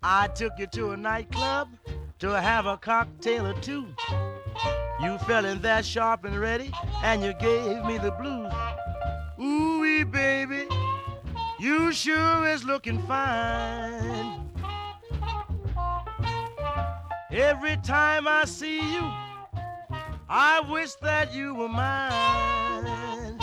I took you to a nightclub to have a cocktail or two. You fell in there sharp and ready, and you gave me the blues. Ooh-wee, baby, you sure is looking fine. Every time I see you, I wish that you were mine.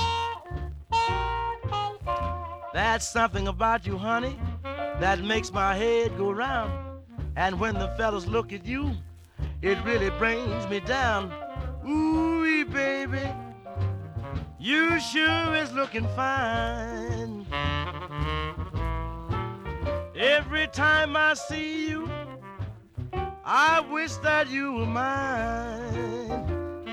That's something about you, honey, that makes my head go round. And when the fellas look at you, it really brings me down. Ooh, baby, you sure is looking fine. Every time I see you, I wish that you were mine.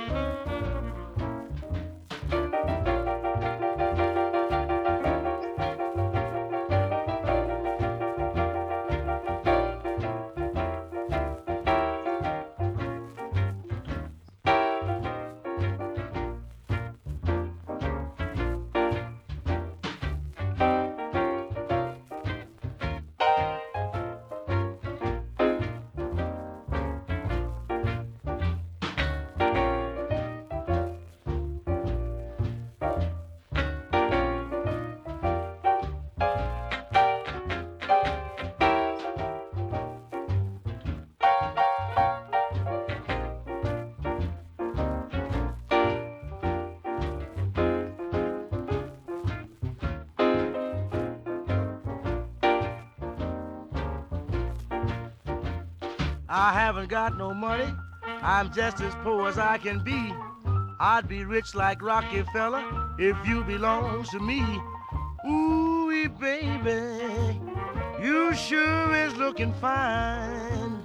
I haven't got no money, I'm just as poor as I can be. I'd be rich like Rockefeller if you belongs to me. Ooh, baby, you sure is looking fine.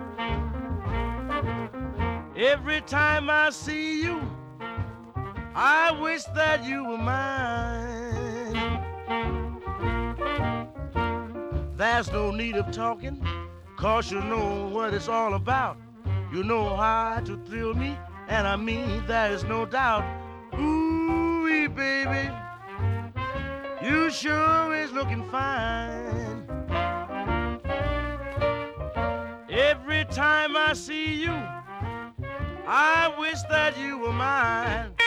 Every time I see you, I wish that you were mine. There's no need of talking, 'cause you know what it's all about. You know how to thrill me, and I mean there is no doubt. Ooh, baby, you sure is looking fine. Every time I see you, I wish that you were mine.